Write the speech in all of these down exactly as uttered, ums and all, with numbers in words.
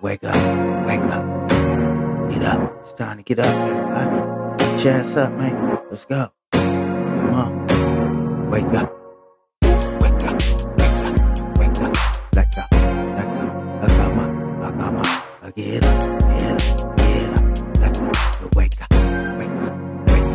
Wake up, wake up, get up. It's time to get up, everybody. Get your ass up, man. Let's go. Come on. Wake up. Wake up, wake up, wake up. Let go, let go. I got my, I got my. I get up, get up, get up. Let go. Wake up, wake up, wake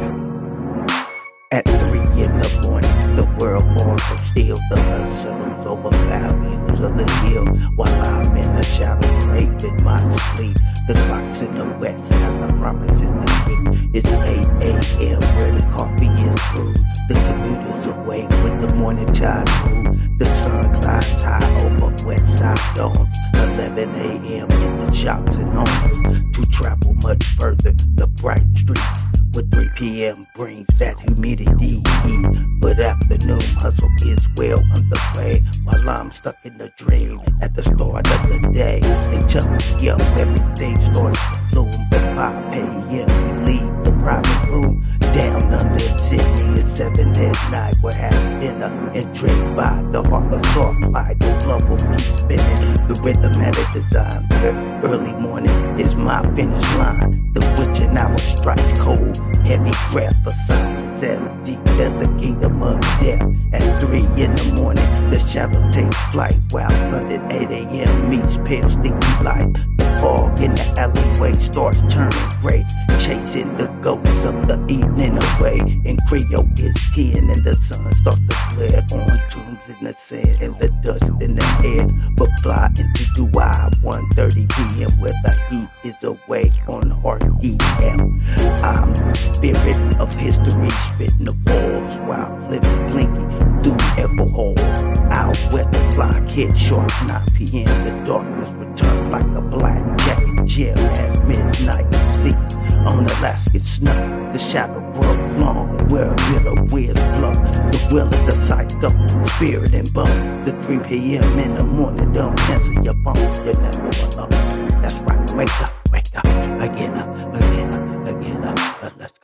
up. At three in the morning, the world falls so still. The earth settles over values of the hill. While I'm in the shadow, craving my sleep. The clock's in the west, as I promise it's the heat. It's eight a m where the coffee is brewed. The commuter's awake with the morning tide move. The sun climbs high over west side domes. eleven a m in the shops and homes. To travel much further, the bright streets. With three p m brings that humidity heat. But afternoon hustle is well underway. While I'm stuck in the dream at the start of the day. Until young everything starts to bloom. But five a m we leave the private room. Down under Sydney at seven at night. We're having dinner and drink by the heart of soft light. The glove will keep spinning. The rhythm at a design. Early morning is my finish line. The witching hour strikes cold. Heavy breath of silence as deep as the kingdom of death. At three in the morning, the shadow takes flight. While London eight a m meets pale sticky light. The fog in the alleyway starts turning gray. Chasing the ghosts of the evening away. In Creole it's ten and the sun starts to flare. On tombs in the sand and the dust in the air. But fly into Dubai one thirty p m where the heat is awake on Heart E M. I'm spirit of history, spitting the walls while living blinking through ever halls. Out west the clock hit sharp nine p m The darkness returned like a black jacket gem as midnight seats on Alaskan snow. The shadow broke long where a bit of wind blow. The will of the psycho, spirit and bone. The three p m in the morning don't answer your phone. You're never alone. That's right, wake up, wake up. I get up, I get up, I get up. Let's